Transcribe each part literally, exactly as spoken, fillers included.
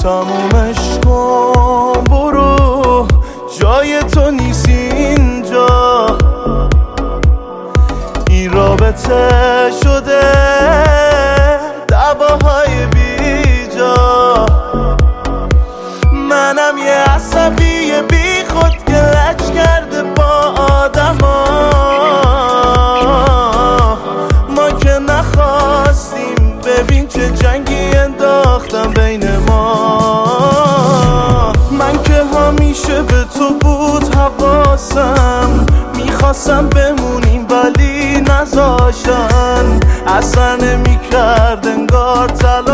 تمومش کن برو، جای تو نیست اینجا. این رابطه شده دعواهای بیجا. منم یه عصبی بی خود که لج کرده با آدما. ما که نخواستیم، ببین چه جنگی انداختم بین ما. من که همیشه به تو بود حواسم، میخواستم بمونیم ولی نذاشتن. اصلا نمیکرد انگار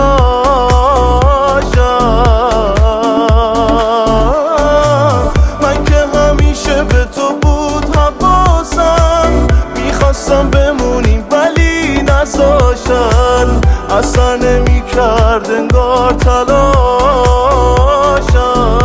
تلاشم. من که همیشه به تو بود حواسم، میخواستم بمونیم ولی نذاشتن. اصلا نمیکرد انگار تلاشم.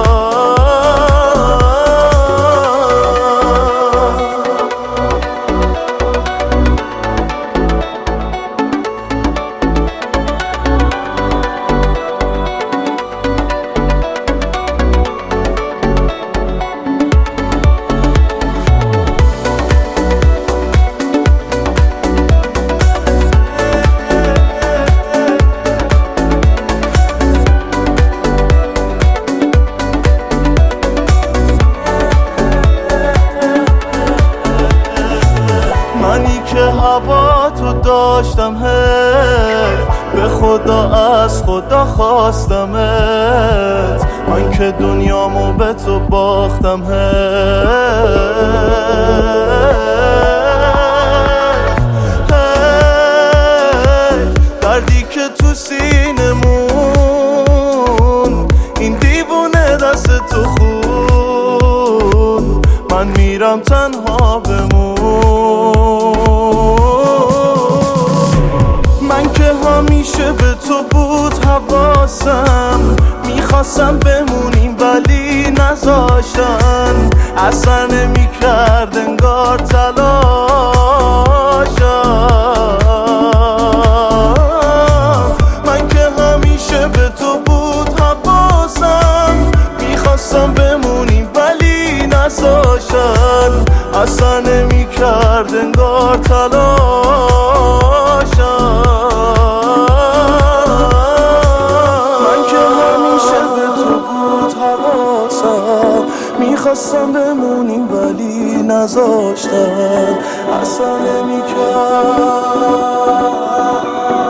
منی که هوا تو داشتم هی، به خدا از خدا خواستمت. من که دنیامو به تو باختم هی. دردی که تو سینمون، این دیوونه دست تو خون. من میرم تنها بمون. من که همیشه به تو بود حواسم، میخواستم بمونیم ولی نذاشتن. اصلا نمیکرد انگار تلاشم. من که همیشه به تو بود حواسم، میخواستم بمونیم ولی نذاشتن. اصلا نمیکرد انگار تلاشم. من که همیشه به تو بود حواسم، میخواستم بمونیم ولی نذاشتن. اصلا نمیکرد.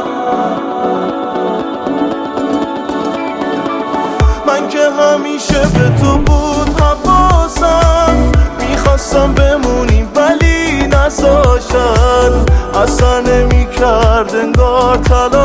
من که همیشه به تو بود حواسم، میخواستم بمونیم ولی نذاشتن. اصلا نمیکرد انگار تلاش.